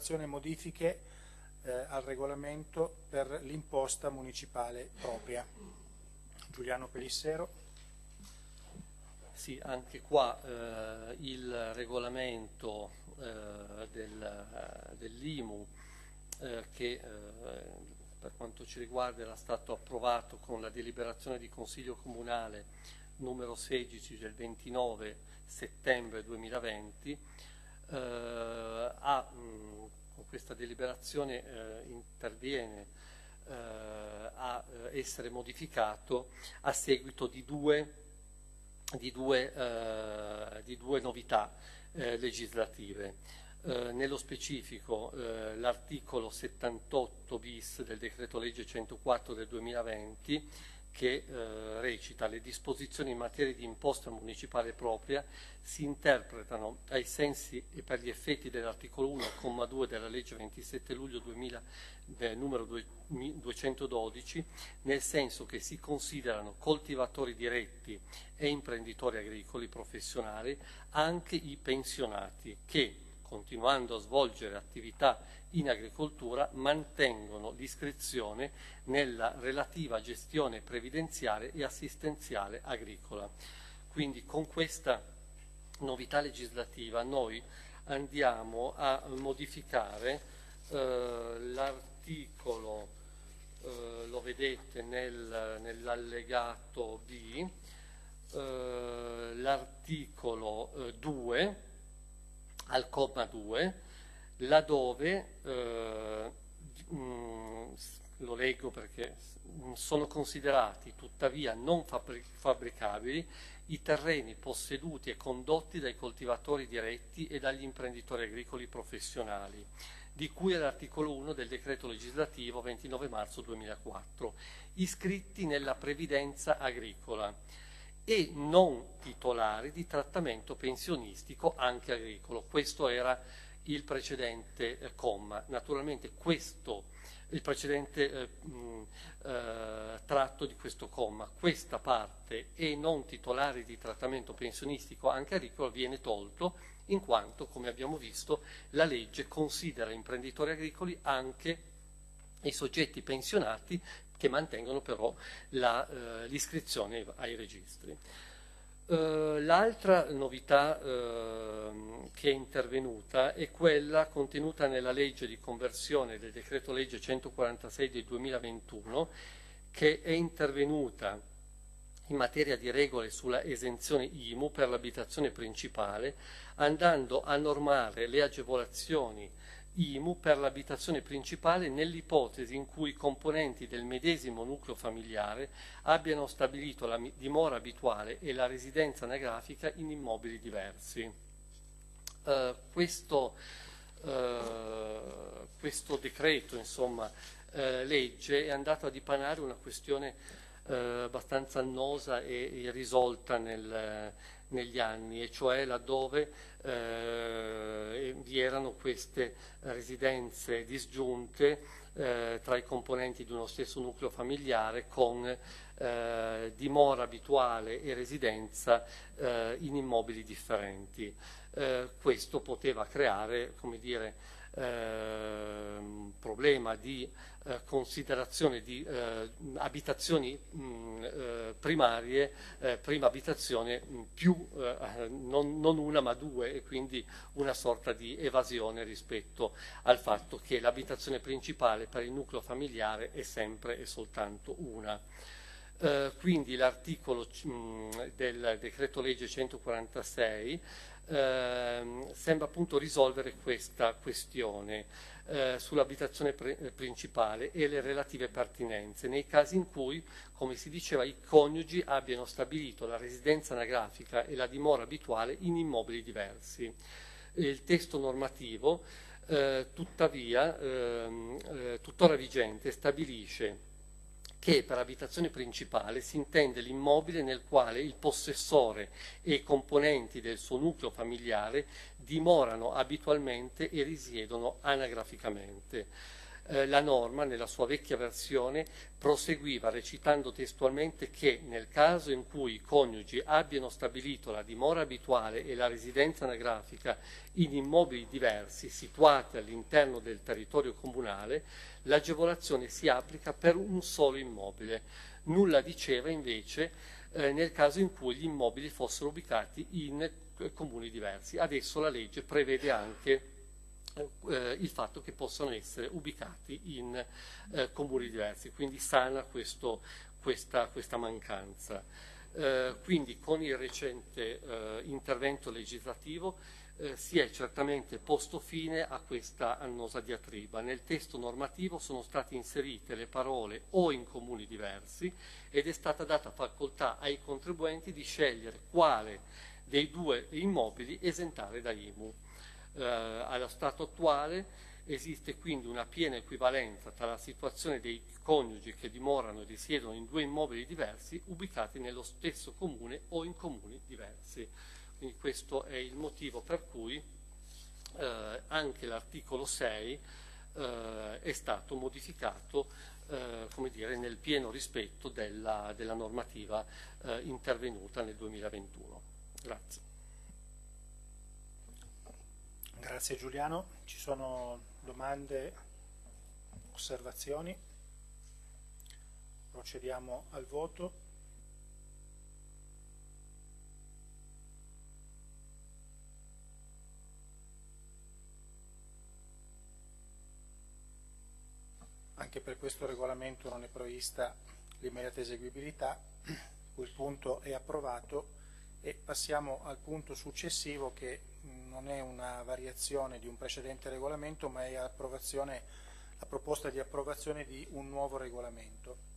deliberazione modifiche al regolamento per l'imposta municipale propria. Giuliano Pelissero. Sì, anche qua il regolamento dell'IMU che per quanto ci riguarda era stato approvato con la deliberazione di Consiglio Comunale numero 16 del 29 settembre 2020, con questa deliberazione interviene a essere modificato a seguito di due novità legislative. Nello specifico l'articolo 78 bis del decreto legge 104 del 2020 che recita: le disposizioni in materia di imposta municipale propria si interpretano ai sensi e per gli effetti dell'articolo 1, comma 2 della legge 27 luglio 2000 numero 212, nel senso che si considerano coltivatori diretti e imprenditori agricoli professionali anche i pensionati che, continuando a svolgere attività in agricoltura, mantengono l'iscrizione nella relativa gestione previdenziale e assistenziale agricola. Quindi con questa novità legislativa noi andiamo a modificare l'articolo, lo vedete nell'allegato B, l'articolo 2 al comma 2, laddove lo leggo perché sono considerati tuttavia non fabbricabili i terreni posseduti e condotti dai coltivatori diretti e dagli imprenditori agricoli professionali, di cui all'articolo 1 del decreto legislativo 29 marzo 2004, iscritti nella previdenza agricola e non titolari di trattamento pensionistico anche agricolo. Questo era il precedente comma. Naturalmente il precedente tratto di questo comma, questa parte e non titolari di trattamento pensionistico anche agricolo viene tolto, in quanto, come abbiamo visto, la legge considera imprenditori agricoli anche i soggetti pensionati che mantengono però l'iscrizione ai registri. L'altra novità che è intervenuta è quella contenuta nella legge di conversione del decreto legge 146 del 2021, che è intervenuta in materia di regole sulla esenzione IMU per l'abitazione principale, andando a normare le agevolazioni IMU per l'abitazione principale nell'ipotesi in cui i componenti del medesimo nucleo familiare abbiano stabilito la dimora abituale e la residenza anagrafica in immobili diversi. Questo decreto, insomma, legge è andato a dipanare una questione abbastanza annosa e irrisolta negli anni, e cioè laddove vi erano queste residenze disgiunte tra i componenti di uno stesso nucleo familiare con dimora abituale e residenza in immobili differenti. Questo poteva creare, come dire, un problema di considerazione di abitazioni primarie, prima abitazione più, non una ma due, e quindi una sorta di evasione rispetto al fatto che l'abitazione principale per il nucleo familiare è sempre e soltanto una. Quindi l'articolo del decreto legge 146 sembra appunto risolvere questa questione sull'abitazione principale e le relative pertinenze nei casi in cui, come si diceva, i coniugi abbiano stabilito la residenza anagrafica e la dimora abituale in immobili diversi. Il testo normativo tuttavia tuttora vigente stabilisce che per abitazione principale si intende l'immobile nel quale il possessore e i componenti del suo nucleo familiare dimorano abitualmente e risiedono anagraficamente. La norma, nella sua vecchia versione, proseguiva recitando testualmente che nel caso in cui i coniugi abbiano stabilito la dimora abituale e la residenza anagrafica in immobili diversi situati all'interno del territorio comunale, l'agevolazione si applica per un solo immobile. Nulla diceva invece nel caso in cui gli immobili fossero ubicati in comuni diversi. Adesso la legge prevede anche il fatto che possano essere ubicati in comuni diversi, quindi sana questa mancanza. Quindi con il recente intervento legislativo si è certamente posto fine a questa annosa diatriba. Nel testo normativo sono state inserite le parole "o in comuni diversi" ed è stata data facoltà ai contribuenti di scegliere quale dei due immobili esentare da IMU. Allo stato attuale esiste quindi una piena equivalenza tra la situazione dei coniugi che dimorano e risiedono in due immobili diversi ubicati nello stesso comune o in comuni diversi. Quindi questo è il motivo per cui anche l'articolo 6 è stato modificato come dire, nel pieno rispetto della normativa intervenuta nel 2021. Grazie. Grazie Giuliano. Ci sono domande, osservazioni? Procediamo al voto. Anche per questo regolamento non è prevista l'immediata eseguibilità, quel punto è approvato e passiamo al punto successivo che non è una variazione di un precedente regolamento ma è la proposta di approvazione di un nuovo regolamento.